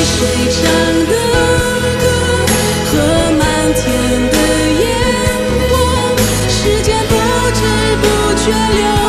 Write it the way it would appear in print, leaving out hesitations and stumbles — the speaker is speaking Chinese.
谁唱的歌和满天的烟火，时间不知不觉流